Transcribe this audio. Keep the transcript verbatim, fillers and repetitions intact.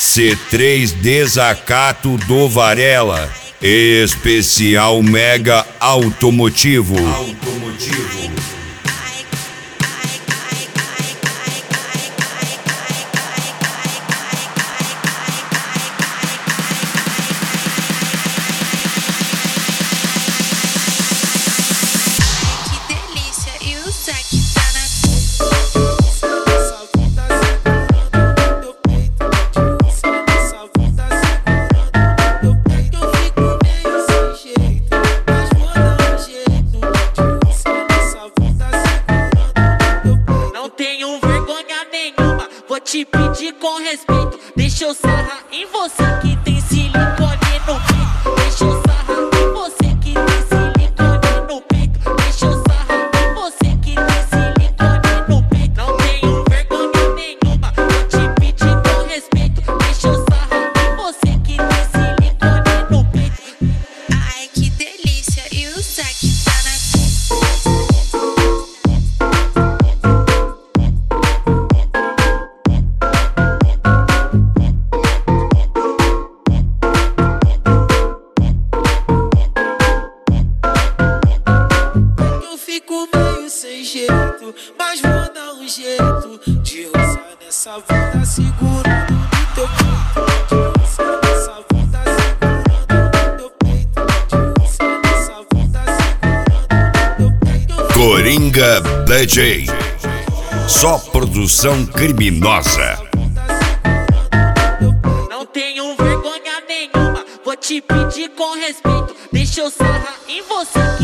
C três Desacato do Varela. Especial Mega Automotivo. Automotivo. Vou te pedir com respeito, deixa eu sarrar em você que tem silicone no peito. Deixa eu sarrar em você que tem silicone no peito. Deixa eu sarrar em você que tem silicone no peito. Não tenho vergonha nenhuma, vou te pedir com respeito, deixa eu sarrar em você que tem silicone no peito. Ai, que delícia, e o saque tá na sem jeito, mas vou dar um jeito de roçar nessa bunda, segurando no teu peito. De roçar nessa bunda, segurando no teu peito. De roçar nessa bunda, segurando no teu peito. Coringa D J. Só produção criminosa. Não tenho vergonha nenhuma, vou te pedir com respeito, deixa eu sarrar em você.